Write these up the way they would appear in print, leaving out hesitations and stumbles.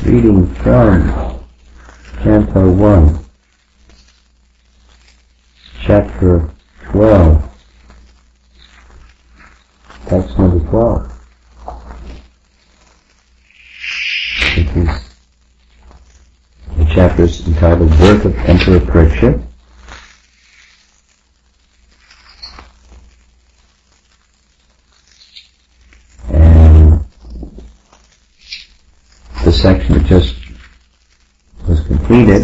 Reading from Canto 1, Chapter 12, Text number 12, which is the chapter is entitled Birth of Emperor Parikshit. And the section that just was completed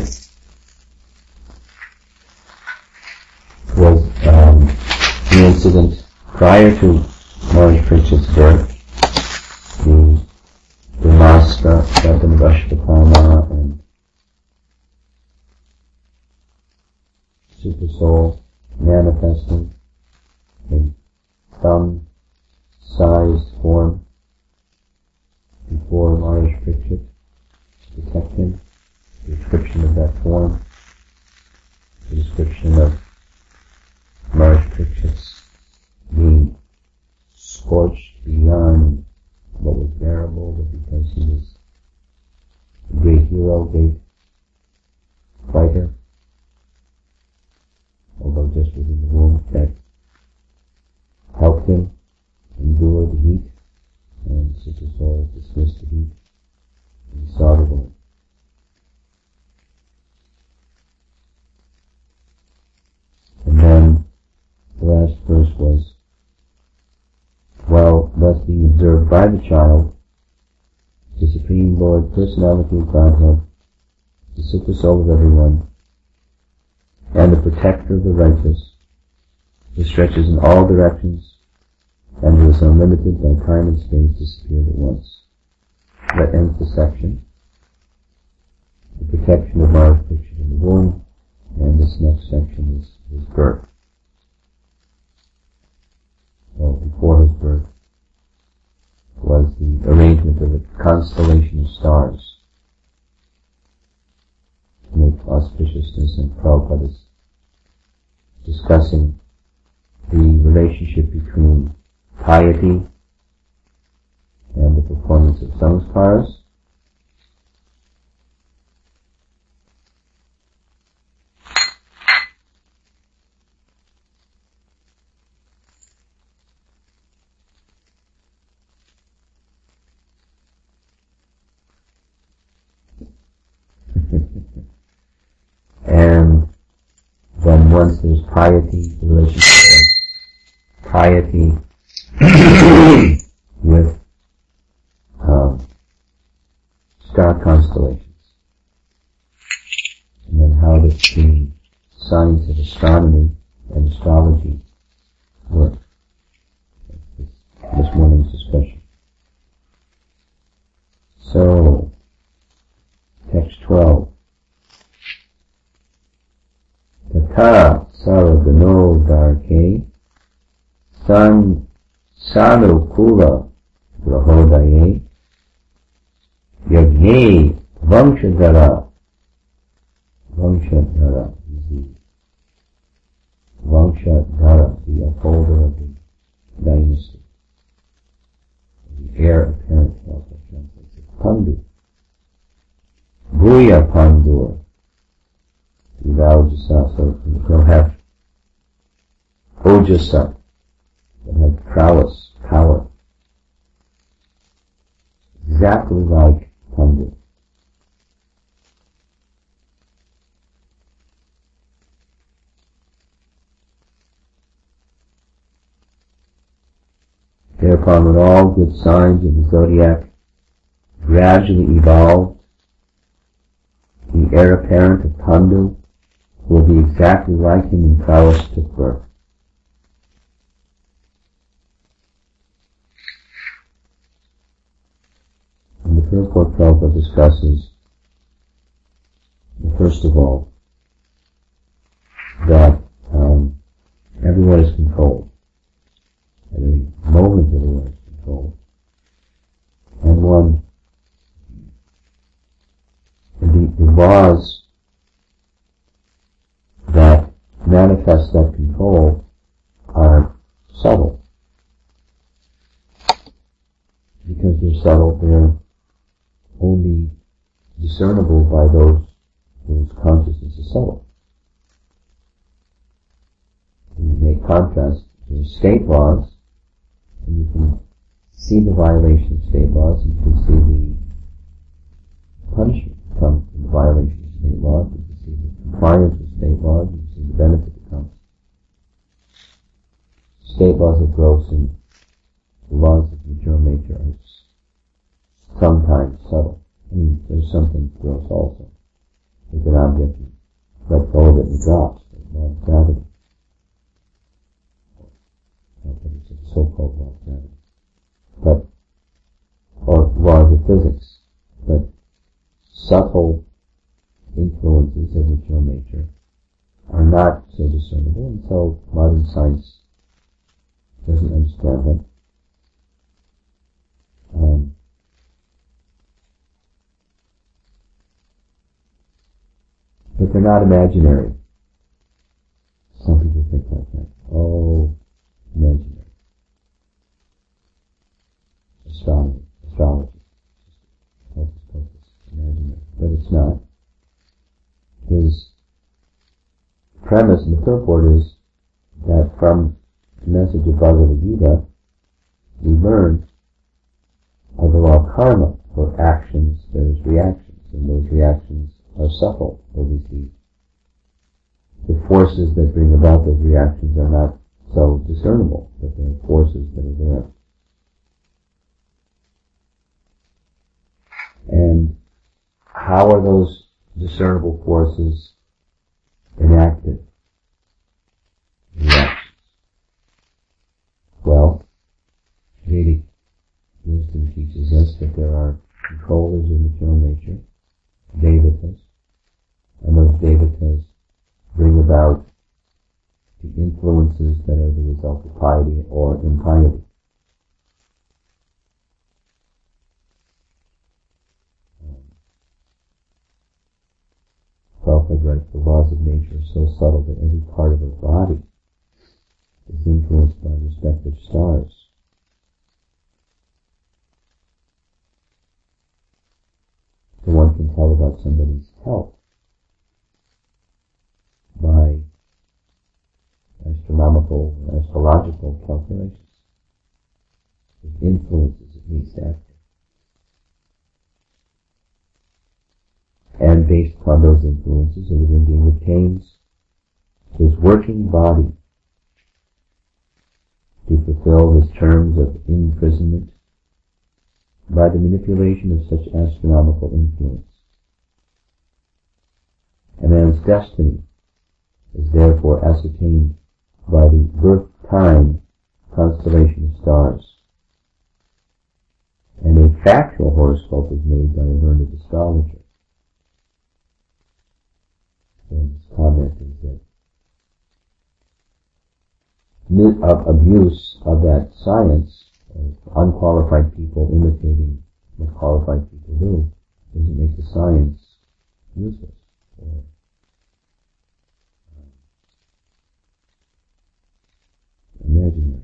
was the incident prior to Maharaj Parikshit's birth. The Brahmastra, Vashtakama, and Super Soul manifesting in thumb-sized form before Maharaj Parikshit to protect him. The description of that form, the description of Maharaj Parikshit's being scorched beyond what was bearable, but because he was a great hero, great fighter, although just within the womb, that helped him endure the heat, and Super Soul dismissed the heat, and he saw the wound. And then the last verse was, while thus being observed by the child, the Supreme Lord, Personality of Godhead, the Super Soul of everyone, and the Protector of the righteous, who stretches in all directions and who is unlimited by time and space, disappeared at once. That ends the section. The protection of Maharaj Parikshit in the womb, and this next section is his birth. So before his birth was the arrangement of a constellation of stars to make auspiciousness, and Prabhupada is discussing the relationship between piety and the performance of samskaras. And then once there's piety, the relationship of piety with star constellations. And then how does the science of astronomy and astrology work? This morning's discussion. So, text 12. Tata saragano darke sanukula grahodaye yagne vamshadhara the upholder of the dynasty, the heir apparent, also translates it, Pandu, Bhuya Pandur, the Vaujasa, so they'll have Ojasa, they'll have prowess, power, exactly like Pandu. Thereupon, when all good signs of the zodiac gradually evolved, the heir apparent of Pandu will be exactly like him in prowess took birth. And the purport Prabhupada discusses, first of all, that everyone is controlled. At every moment everyone is controlled. And the laws that manifest that control are subtle. Because they're subtle, they're only discernible by those whose consciousness is subtle. You make contrast to state laws, and you can see the violation of state laws, and you can see the punishment come from the violation of state laws, you can see the compliance with state laws, you can see the benefit that comes. State laws are gross, and the laws of material nature are sometimes subtle. I mean, there's something gross also. Take an object and let go of it and it drops, like law of gravity. It's a so-called law of gravity. Or laws of physics. But subtle influences of material nature are not so discernible, and so modern science doesn't understand them. But they're not imaginary. Some people think like that. Oh, imaginary. Astrology. Focus, imaginary. But it's not. His premise in the purport is that from the message of Bhagavad Gita, we learn of the law of karma. For actions, there's reactions, and those reactions are subtle, or we see the forces that bring about those reactions are not so discernible, but they're forces that are there. And how are those discernible forces enacted? Reactions. Well, Vedic wisdom teaches us that there are controllers of material nature, devatas, and those devatas bring about the influences that are the result of piety or impiety. Prabhupada writes, the laws of nature are so subtle that every part of our body is influenced by respective stars. So one can tell about somebody's health by astronomical and astrological calculations. It influences at least active. And based upon those influences, a living being obtains his working body to fulfill his terms of imprisonment by the manipulation of such astronomical influence. A man's destiny is therefore ascertained by the birth time constellation of stars. And a factual horoscope is made by a learned astrologer. So his comment is that abuse of that science, of unqualified people imitating what qualified people do, doesn't make the science useless or imaginary.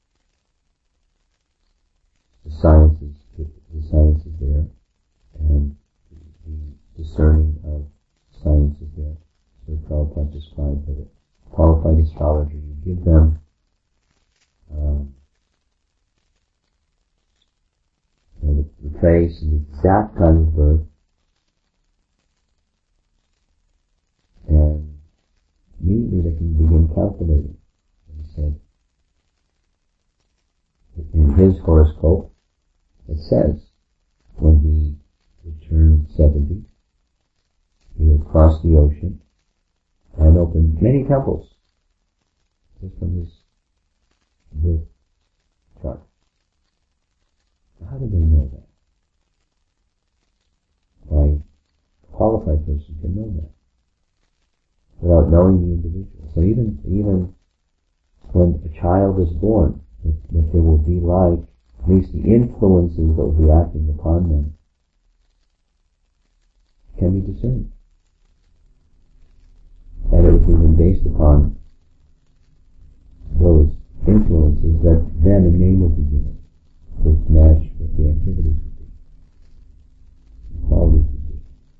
The science is there, and the discerning of science is there. So Prabhupada described that a qualified astrologer, you give them the place and the exact time of birth, and immediately they can begin calculating. And he said, in his horoscope, it says, when he would turn 70, he would cross the ocean and open many temples, just from his birth chart. How do they know that? Why, a qualified person can know that without knowing the individual. So even when a child is born, what they will be like, at least the influences that will be acting upon them, can be discerned. And it was even based upon those influences that then a name will be given to match what the activities would be, the qualities would be.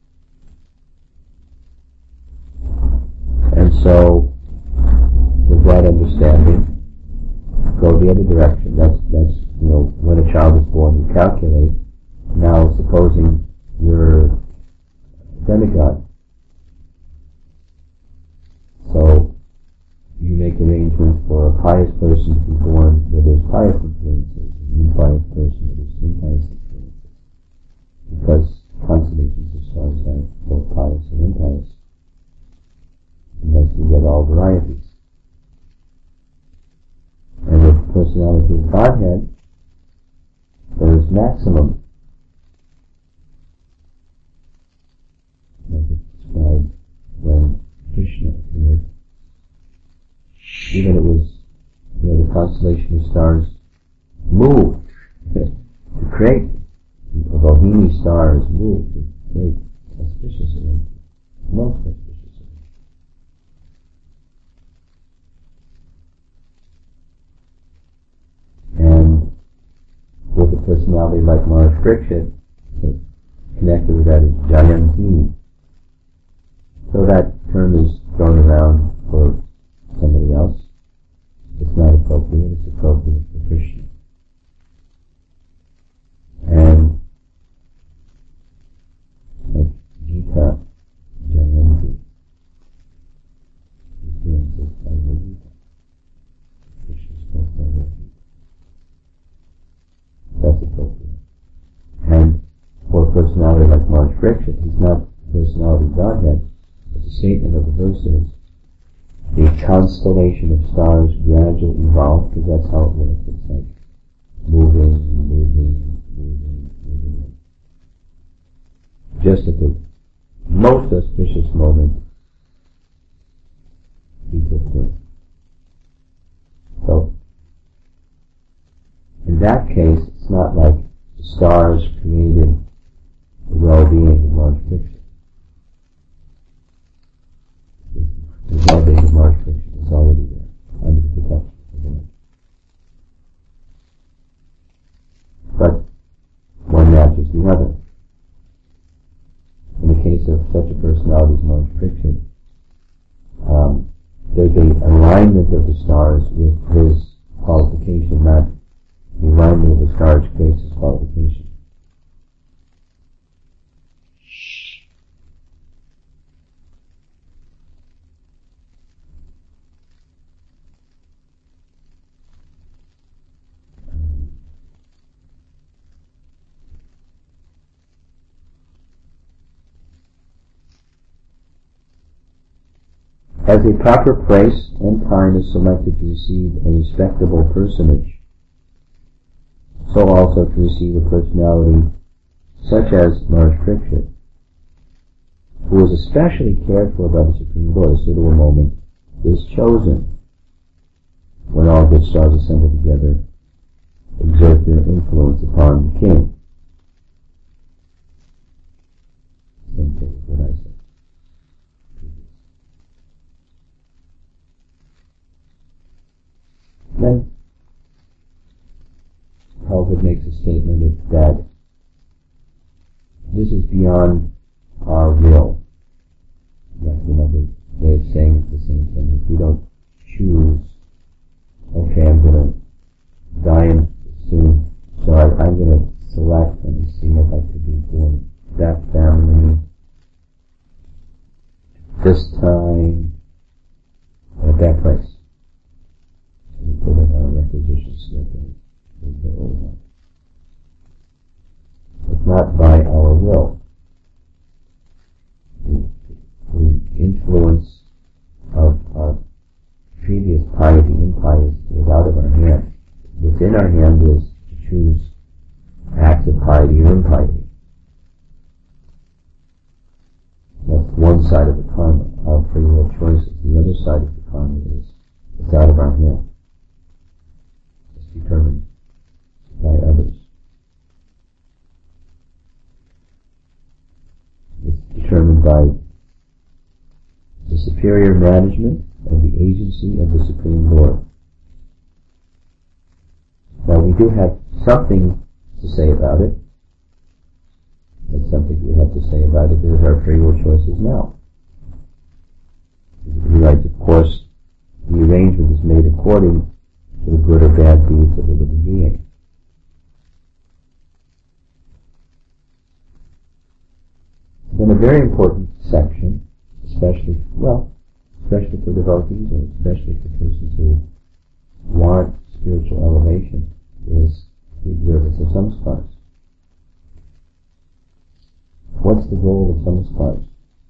So, with that understanding, go the other direction. That's when a child is born, you calculate. Now, supposing you're a demigod, so you make arrangements for a pious person to be born where there's pious influences, an impious person where there's impious influences. Because constellations of stars have both pious and impious. And thus you get all varieties. And with the personality of Godhead, there is maximum. As it's described when Krishna appeared. Even it was, the constellation of stars moved to create. The Rohini stars moved to create auspicious arrangements. Most auspicious arrangements. And with a personality like Maharaj Parikshit, connected with that is Jayanti. So that term is thrown around for somebody else. It's not appropriate, it's appropriate for Krishna. And like Gita Jayanti, appearances by Gita. Krishna spoke by Gita. That's appropriate. And for a personality like Maharaj Parikshit, he's not personality of Godhead, but the statement of the verse is, the constellation of stars gradually evolve, because that's how it works. It's like moving. Just at the most auspicious moment, he took birth. So, in that case, it's not like the stars created the well-being of Maharaj Parikshit. The well-being of Maharaj Parikshit is already there, under the protection of the Lord. But one matches the other. In the case of such a personality as Maharaj Parikshit, there's an alignment of the stars with his qualification, not the alignment of the stars creates his qualification. As a proper place and time is selected to receive a respectable personage, so also to receive a personality such as Maharaj Parikshit, who is especially cared for by the Supreme Lord. A suitable moment is chosen when all good stars assemble together, exert their influence upon the king. Same thing as what I said. Then, Prabhupada makes a statement that this is beyond our will. Like another way of saying the same thing. If we don't choose, okay, I'm going to die soon, so I'm going to select, let me see, I'd like to be born in that family, this time, at that place. We put in our requisition slip and we go over. It's not by our will. The influence of our previous piety, impiety, is out of our hand. Within our hand is to choose acts of piety or impiety. That's one side of the karma, our free will choices. The other side of the karma is it's out of our hand. Determined by others. It's determined by the superior management of the agency of the Supreme Lord. Now we do have something to say about it. That's something we have to say about it. There's our free will choices now. He writes, of course, the arrangement is made according to the good or bad deeds of the living being. Then a very important section, especially for devotees, or especially for persons who want spiritual elevation, is the observance of samskaras. What's the role of samskaras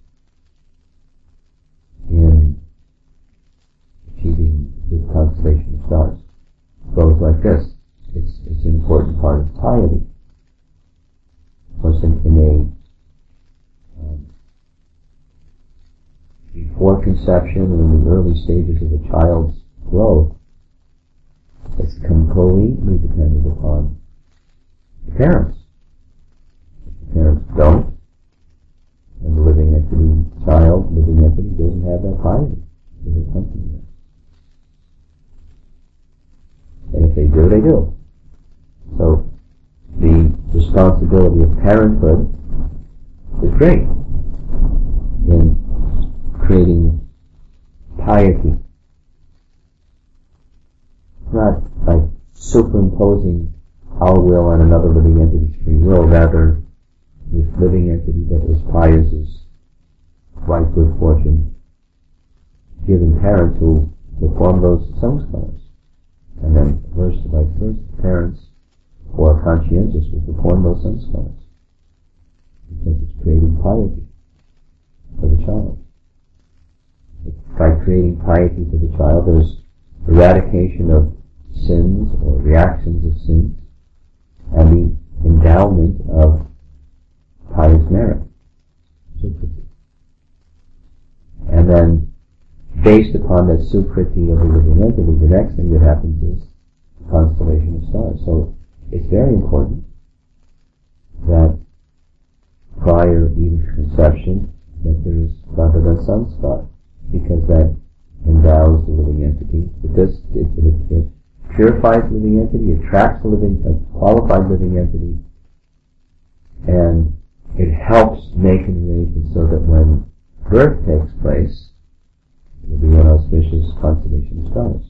in achieving the constellation of stars? It goes like this. It's an important part of piety. Of course, before conception and in the early stages of a child's growth, it's completely dependent upon the parents. If the parents don't, and the living entity doesn't have that piety, it doesn't come from them. And if they do, they do. So the responsibility of parenthood is great in creating piety. Not like superimposing our will on another living entity's free will, rather this living entity that is pious is right good fortune given parents who perform those samskaras. And then vice versa, parents who are conscientious will perform those samskaras because it's creating piety for the child. By creating piety for the child, there's eradication of sins or reactions of sins and the endowment of pious merit. And then, based upon that sukriti of the living entity, the next thing that happens is the constellation of stars. So it's very important that prior even to conception, that there is Bhagavad Samskar, because that endows the living entity. It purifies the living entity, attracts a qualified living entity, and it helps make an arrangement so that when birth takes place, it will be an auspicious constellation of stars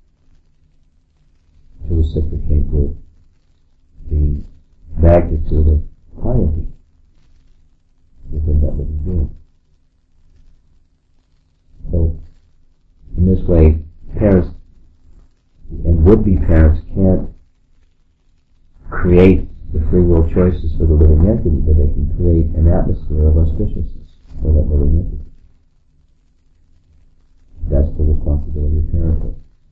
to reciprocate with the magnitude of piety within that living being. So, in this way, parents and would-be parents can't create the free will choices for the living entity, but they can create an atmosphere of auspiciousness for that living entity. That's the responsibility of parenthood.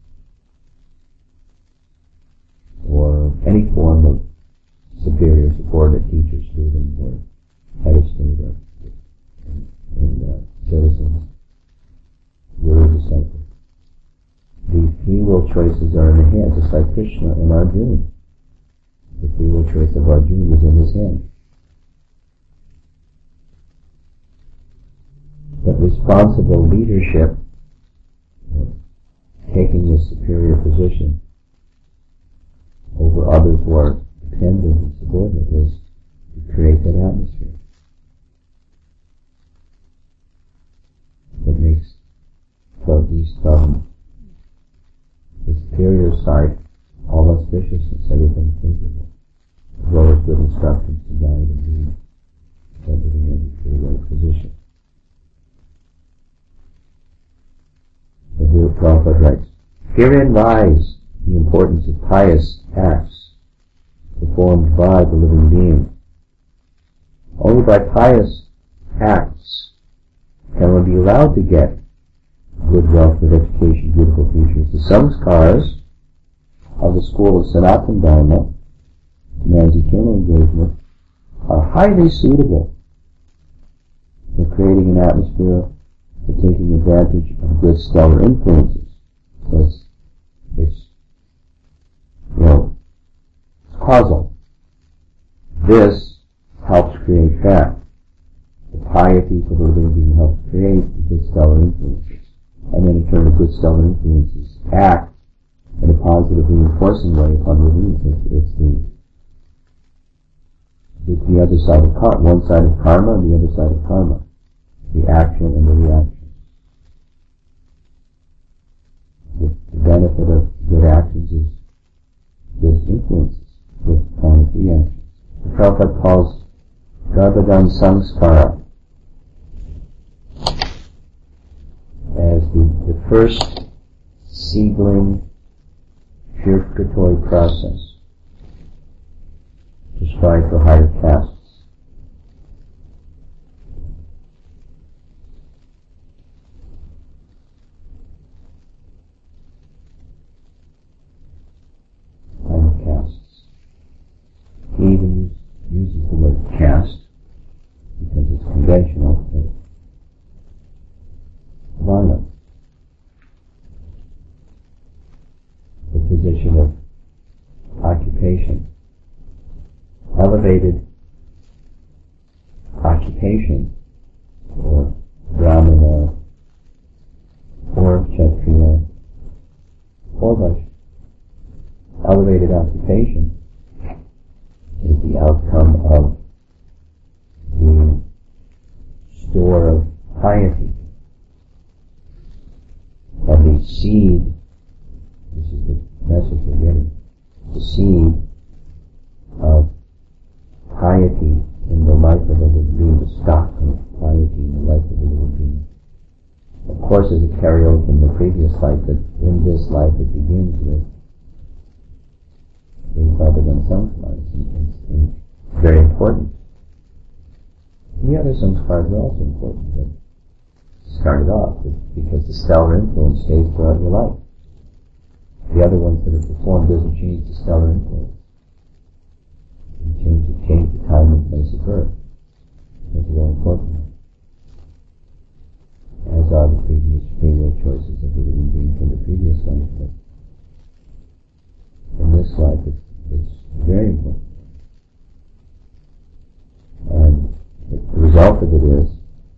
Or any form of superior support that teachers, students, or head of state, or citizens, guru, disciple. The free will choices are in the hands, just like Krishna and Arjuna. The free will choice of Arjuna was in his hand. But responsible leadership, taking a superior position over others who are dependent and subordinate, is to create that atmosphere that makes from the superior side all auspicious and everything favorable, as well as good instructions to guide and lead that living entity to the right position. So here Prabhupada writes, herein lies the importance of pious acts performed by the living being. Only by pious acts can one be allowed to get good wealth, good education, beautiful futures. The samskaras of the school of Sanatana Dharma, man's eternal engagement, are highly suitable for creating an atmosphere for taking advantage of good stellar influences. So it's causal. This helps create that. The piety for the living being helps create the good stellar influences. And then in turn, the good stellar influences act in a positive reinforcing way upon the living. It's the other side of karma, one side of karma and the other side of karma. The action and the reaction. benefit of good actions is good influences, good planetary actions. The Prabhupada calls Garbhadan Samskara as the first seedling purificatory process prescribed for higher castes. He even uses the word caste because it's conventional, but varna, the position of occupation, elevated occupation, or brahmana, or kshatriya, or vaishya. Elevated occupation is the outcome of the store of piety, of the seed. This is the message we're getting. The seed of piety in the life of a living being, the stock of piety in the life of a living being. Of course, as a carryover from the previous life, that in this life it begins with is Garbhadan Samskara. It's very important. The other samskaras are also important, but started off because the stellar influence stays throughout your life. The other ones that are performed doesn't change the stellar influence. You change the time and place of birth. That's very important. As are the previous free will choices of the living being from the previous life. But in this life, it's very important. And the result of it is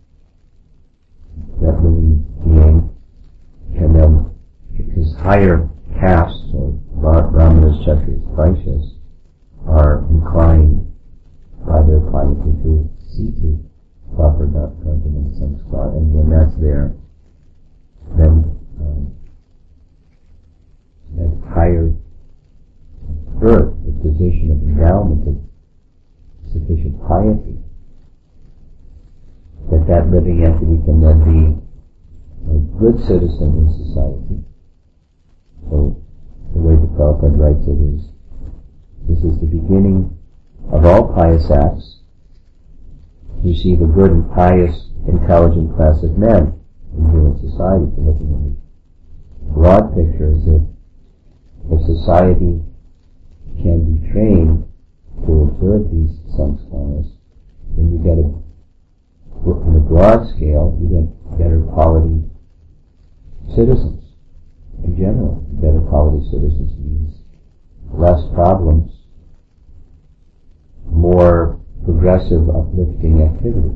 that living being can then, because higher castes, or brahmanas, kshatriyas, vaishyas, are inclined by their piety to see to proper Garbhadan Samskara, and when that's there, then that higher birth, the position of endowment of sufficient piety, that living entity can then be a good citizen in society. So the way the Prabhupada writes it is, this is the beginning of all pious acts. Receive a good and pious, intelligent class of men in human society. So looking at the broad picture is if society can be trained to observe these samskaras, then you get in a broad scale, you get better quality citizens in general. Better quality citizens means less problems, more progressive, uplifting activity.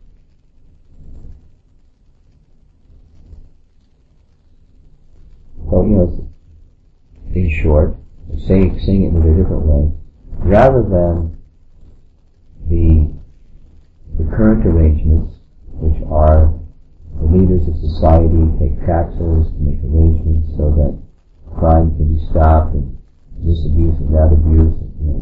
So, in short, saying it in a different way, rather than the current arrangements, which are the leaders of society take taxes to make arrangements so that crime can be stopped, and this abuse and that abuse,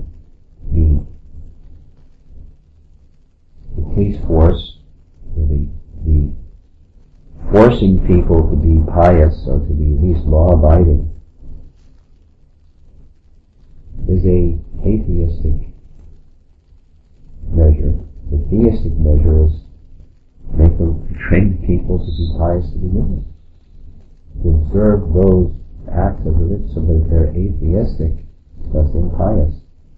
the police force, the forcing people to be pious or to be at least law-abiding, is a atheistic measure. The theistic measure is train people to be pious to begin with, to observe those acts of religion, so that if they're atheistic, thus impious,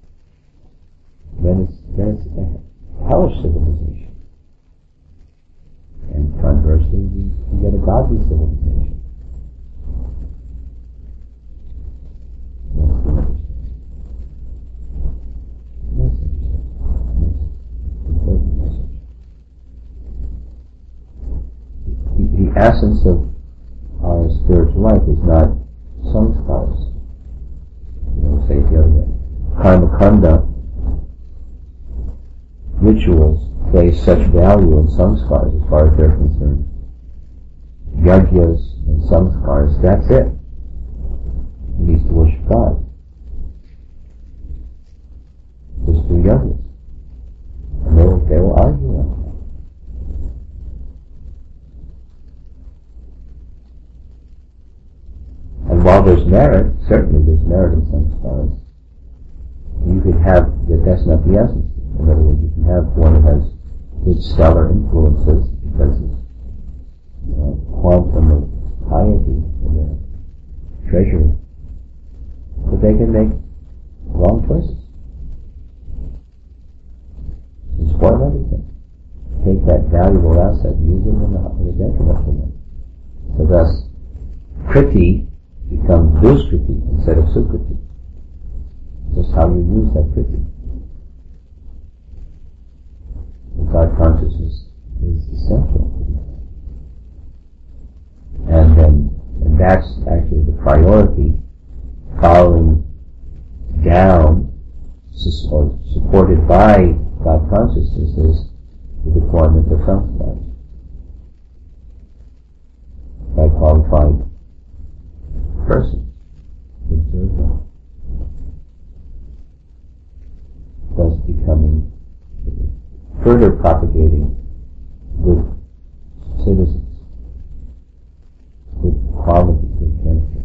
then it's a hellish civilization. And conversely, you get a godly civilization. That's the message. Important message. The essence of our spiritual life is not samskaras. Say it the other way. Karmakanda rituals place such value in samskaras as far as they're concerned. Yagyas and samskaras, that's it. He needs to worship God. There's two yogis. And they will argue on that. And while there's merit, certainly there's merit in some stars, you could have, that's not the essence. In other words, you can have one that has good stellar influences because of quantum of piety in their treasury. But they can make wrong choices. And spoil everything. Take that valuable asset and use it in a detriment to them. So thus, kriti becomes duskriti instead of sukriti. Just how you use that kriti. God consciousness is essential. And that's actually the priority following down or supported by God consciousness is the deployment of samskaras by qualified persons to observe them, thus becoming further propagating good citizens, good quality, good character.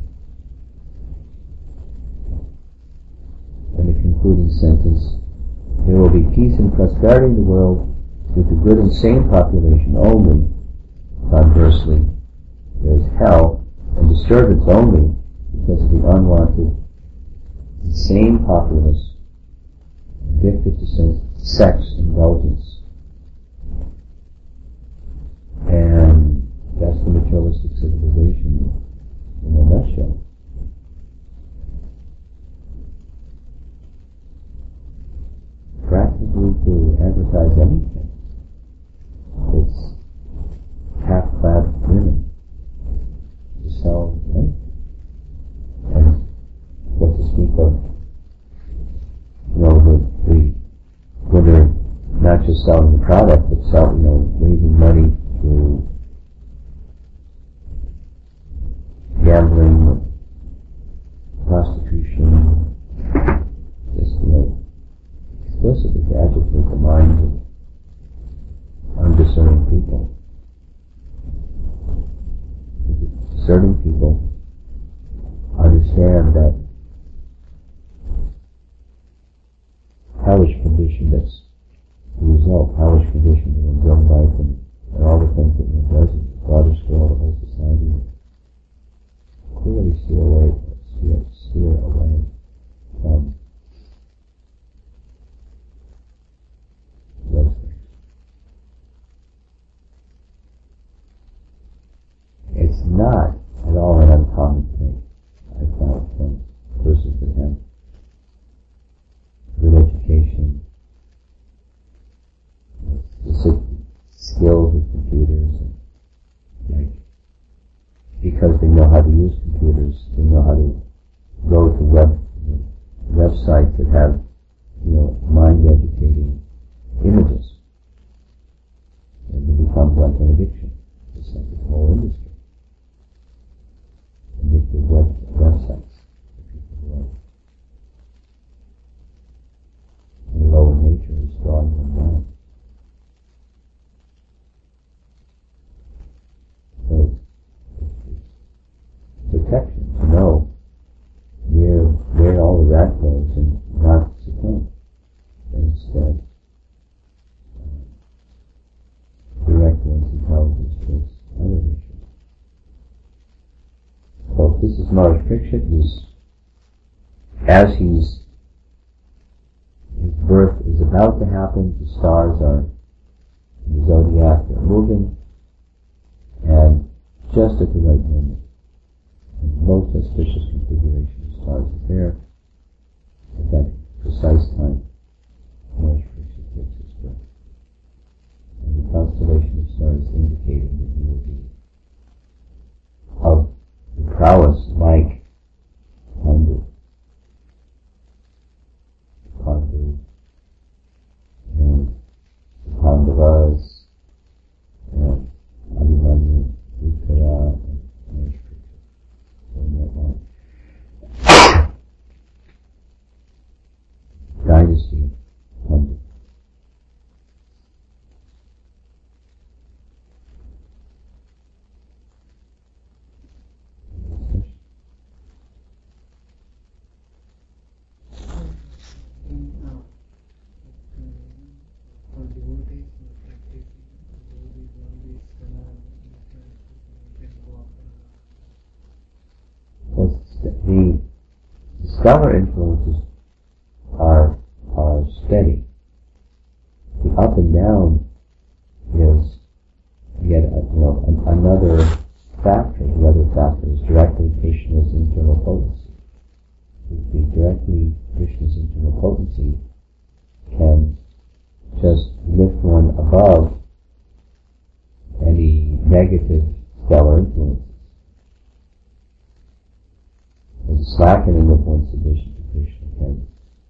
And the concluding sentence, there will be peace and prosperity in the world due to good and sane population only. Conversely, there is hell and disturbance only because of the unwanted, insane populace addicted to sex indulgence. And that's the materialistic civilization in a nutshell. Practically to advertise anything, it's half-clad women to sell anything. And what to speak of, when they're not just selling the product, but raising money through gambling, prostitution, just, explicitly to agitate the minds of undiscerning people. Discerning people understand that hellish condition that's the result, hellish condition in one's own life and all the things that one does in the broader scale of the whole society, clearly steer away from those things. It's not at all an uncommon thing, I found, from persons that have good education, skills with computers, and because they know how to use computers, they know how to go to websites that have, mind-educating images, and it becomes like an addiction. It's like a whole industry. Addictive websites that people love. And lower nature is drawing them down. So it's protection to know where all the rat goes and not succumb. And instead direct one's intelligence towards elevation. So this is Maharaj Parikshit. His birth is about to happen, the stars are in the zodiac, they're moving, and just at the right moment, in the most auspicious configuration, the stars are there. At that precise time, Maharaj Parikshit takes his birth. And the constellation of stars indicating that he will be of the prowess like Pandu and Pandavas and Abhimanyu, Uttara, and Maharaj Parikshit. So in that line. stellar influences are steady. The up and down is yet another factor. The other factor is directly Krishna's internal potency. Directly Krishna's internal potency can just lift one above any negative stellar influences. The slackening of one's submission to Krishna can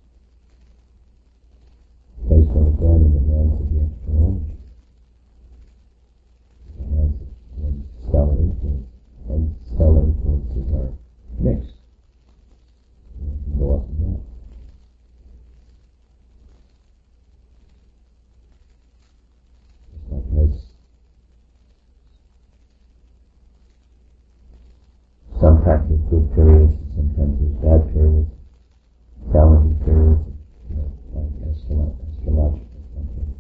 place one again in the hands of the external energy, the hands of one's stellar influence, and stellar influences are mixed. They can go up and down. Just like this. Sometimes there's good periods, and sometimes there's bad periods, challenging periods, like astrological something.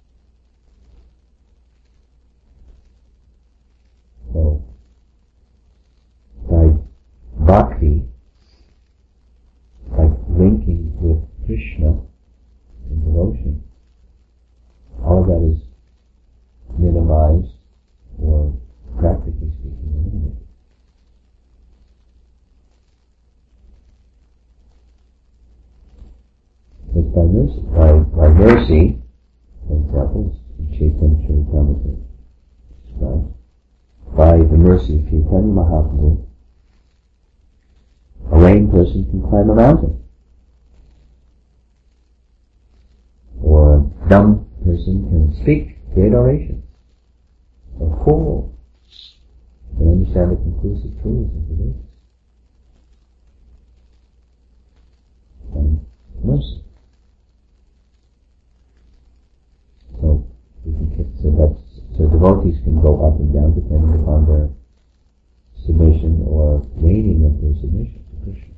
So, by bhakti, like linking with Krishna in devotion, all of that is minimized, or practically speaking, eliminated. But by mercy, for example, in Chaitanya Charitamrita describes, by the mercy of Chaitanya Mahaprabhu, a lame person can climb a mountain, or a dumb person can speak great orations, a fool can understand the conclusive truths of the Vedas. And mercy. So devotees can go up and down depending upon their submission or waning of their submission to Krishna.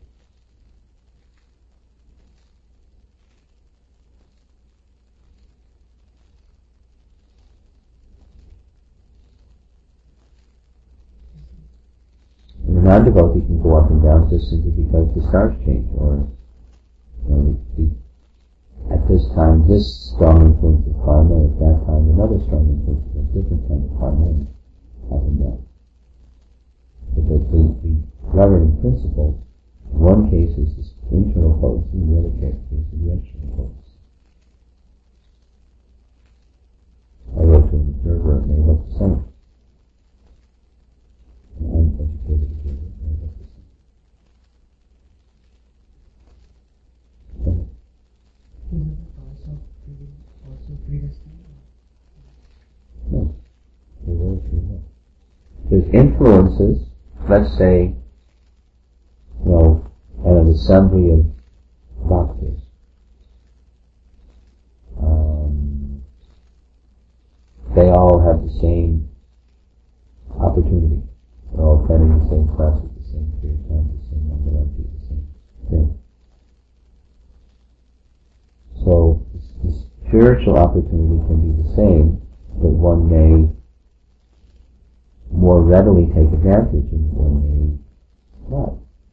And a non-devotee can go up and down just simply because the stars change, or at this time this strong influence of karma, at that time another strong influence of a different kind of karma, and up and down. But the governing principle, in one case is this internal potency, in the other case is the external potency. I wrote to an observer, it may look the same. An uneducated observer, it may look the same. Also predestined? No. They will free will. There's influences, let's say, at an assembly of bhaktas. They all have the same opportunity. They're all attending the same class at the same period of time, the same mangalarti, the same thing. So, the spiritual opportunity can be the same, but one may more readily take advantage and one may not.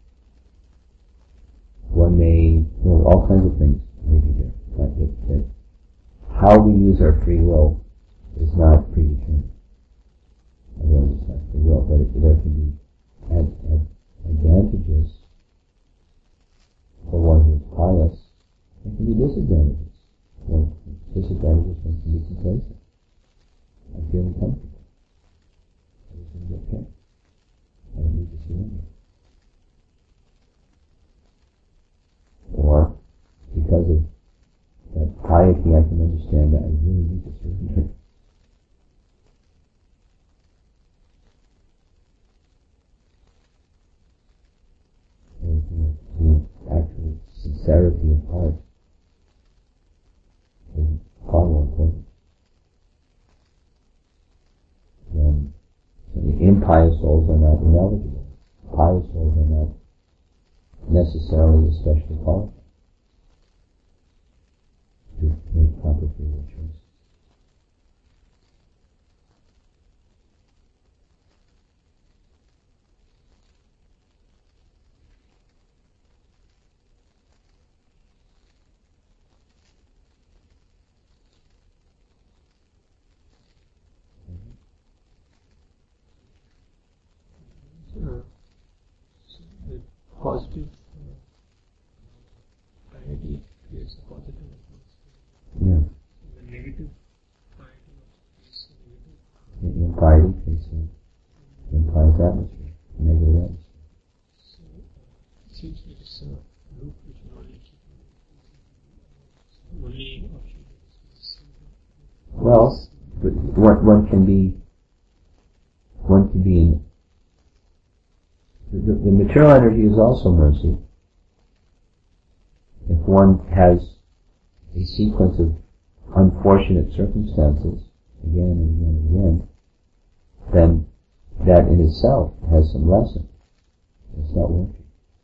One may, all kinds of things may be there. But how we use our free will is not predetermined. Otherwise it's not free will, but there can be advantages for one who is pious. There can be disadvantages. Disadvantages one can be complacent. I'm feeling comfortable. Everything's okay. I don't need to surrender. Or, because of that piety, I can understand that I really need to surrender. The actual sincerity of heart is far more important. And so the impious souls are not ineligible. Pious souls are not necessarily especially qualified to make proper free will choices. implied increase implies atmosphere, negative atmosphere. So it seems like it's a group which only option is Well, but one can be in the material energy is also mercy. If one has a sequence of unfortunate circumstances again and again and again, then that in itself has some lesson. It's not working.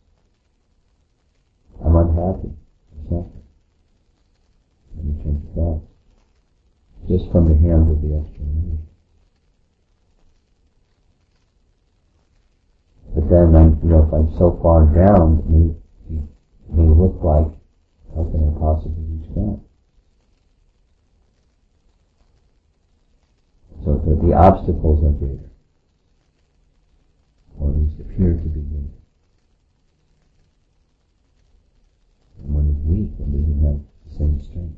I'm unhappy. I'm suffering. Let me turn to God. Just from the hands of the external energy. But then, if I'm so far down, it may look like, how can I possibly reach God? So the obstacles are greater, or at least appear to be greater. And one is weak and doesn't have the same strength.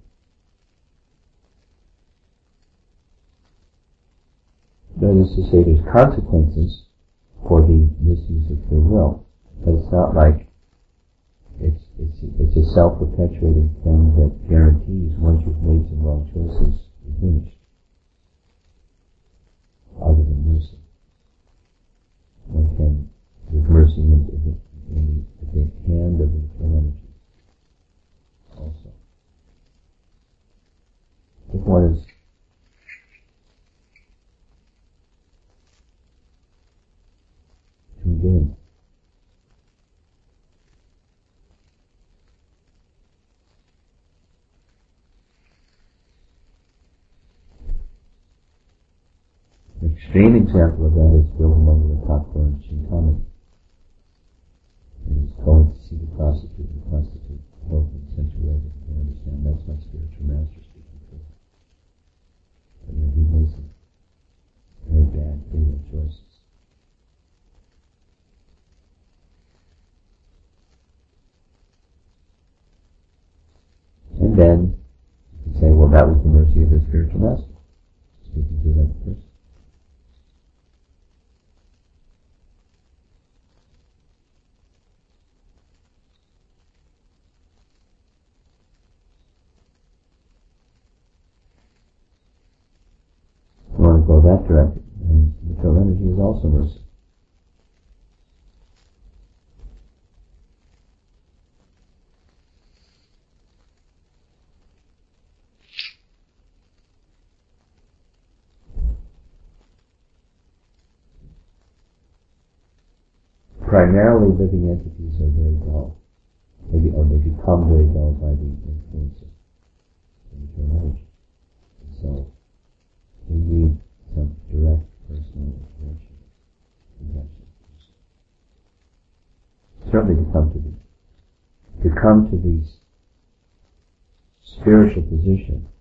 That is to say, there's consequences for the misuse of free will, but it's not like it's a self-perpetuating thing that guarantees once you've made some wrong choices, you're finished. Other than mercy, one can, with mercy in the hand of internal energy, also. If one is convinced an extreme example of that is Bilhamon the top floor in Shinkanai. And he's going to see the prostitute, both in sensuality. You understand, that's my spiritual master speaking for him. But he made some very bad, fatal choices. And then you can say, well, that was the mercy of the spiritual master speaking to that person. You want to go that direction, and material energy is also mercy. Primarily living entities are very dull. They become very dull by the influence of material energy. And so they need some direct personal intervention. Certainly to come to the spiritual position